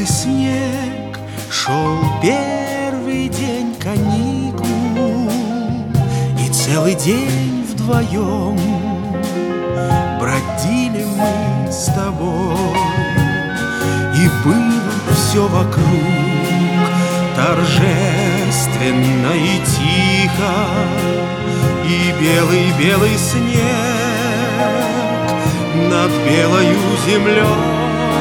белый снег, шел первый день каникул, и целый день вдвоем бродили мы с тобой. И было все вокруг торжественно и тихо, и белый-белый снег над белою землей.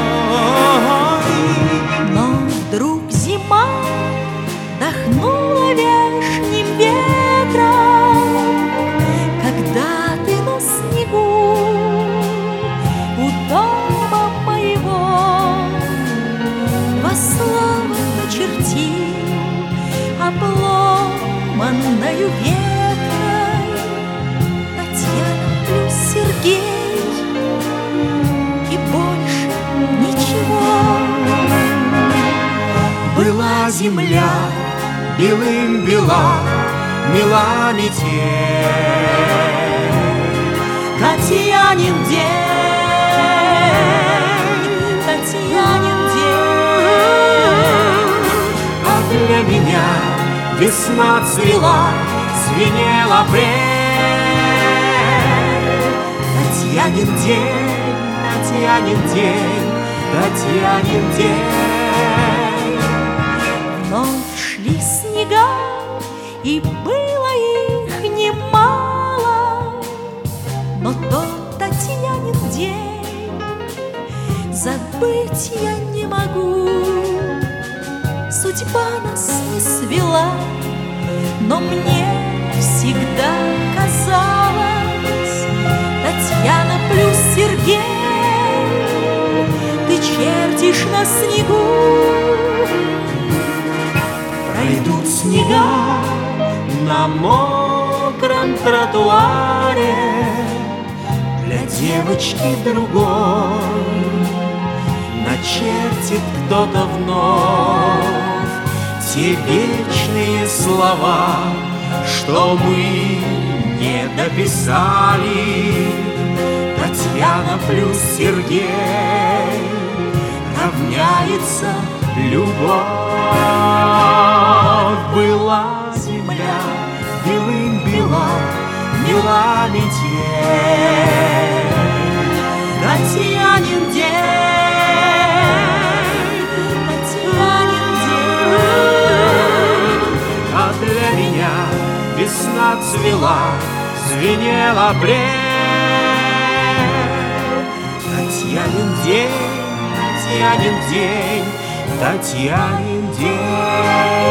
Но вдруг зима дохнула вешним ветром, когда ты на снегу у дома моего два слова начертил обломанною веткой: Татьяна плюс Сергей, и больше ничего. Была земля белым бела, мила метель. Татьянин день, Татьянин день. А для меня весна цвела, звенел апрель. Татьянин день, Татьянин день, Татьянин день. Вновь шли снега, и было их немало, но тот Татьянин день забыть я не могу. Судьба нас не свела, но мне всегда казалось: Татьяна плюс Сергей, ты чертишь на снегу. Пройдут снега на мокром тротуаре, для девочки другой начертит кто-то вновь те вечные слова, что мы не дописали. Татьяна плюс Сергей равняется любовь. Была земля белым бела, мила метель. Татьянин день, Татьянин день. А для меня весна цвела, звенел апрель. Татьянин день, Татьянин день, Татьянин день.